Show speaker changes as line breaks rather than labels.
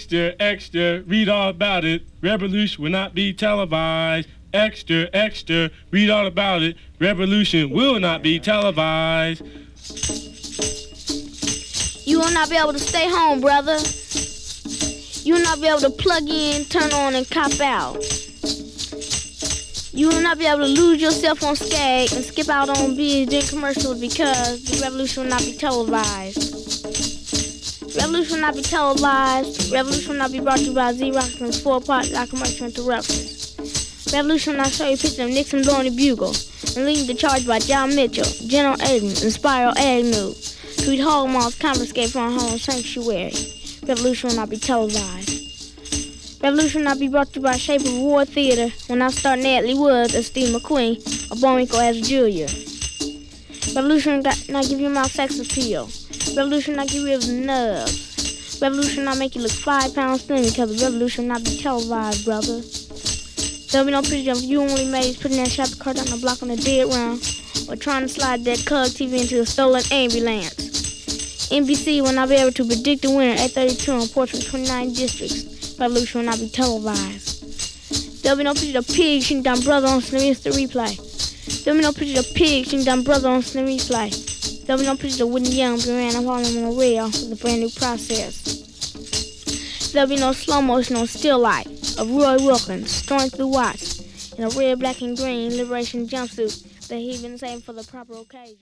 Extra, extra, read all about it. Revolution will not be televised. Extra, extra, read all about it. Revolution will not be televised.
You will not be able to stay home, brother. You will not be able to plug in, turn on, and cop out. You will not be able to lose yourself on Skag and skip out on BSD commercials because the revolution will not be televised. Revolution will not be televised. Revolution will not be brought to you by Xerox and 4-part commercial interruptions. Revolution will not show you pictures of Nixon blowing the bugle and leading the charge by John Mitchell, General Abrams, and Spyro Agnew. Tweet Hallmark's confiscate from our home sanctuary. Revolution will not be televised. Revolution will not be brought to you by Shape of War Theater when I start Natalie Woods as Steve McQueen or Bullwinkle as Julia. Revolution will not give you my sex appeal. Revolution will not give you the nubs. Revolution will not make you look 5 pounds thin because the revolution will not be televised, brother. There'll be no picture of you only maids putting that shop cart on the block on the dead round or trying to slide that Cug TV into a stolen ambulance. NBC will not be able to predict the winner at 32 on Portrait 29 districts. Revolution will not be televised. There'll be no picture of pigs shooting down brother on Slim Instant Replay. There'll be no picture of pigs shooting down brother on Slim Replay. There'll be no picture of Whitney Young being ran up on him on a rail with a brand new process. There'll be no slow motion on still light of Roy Wilkins strolling through Watts in a red, black, and green liberation jumpsuit that he'd been saving for the proper occasion.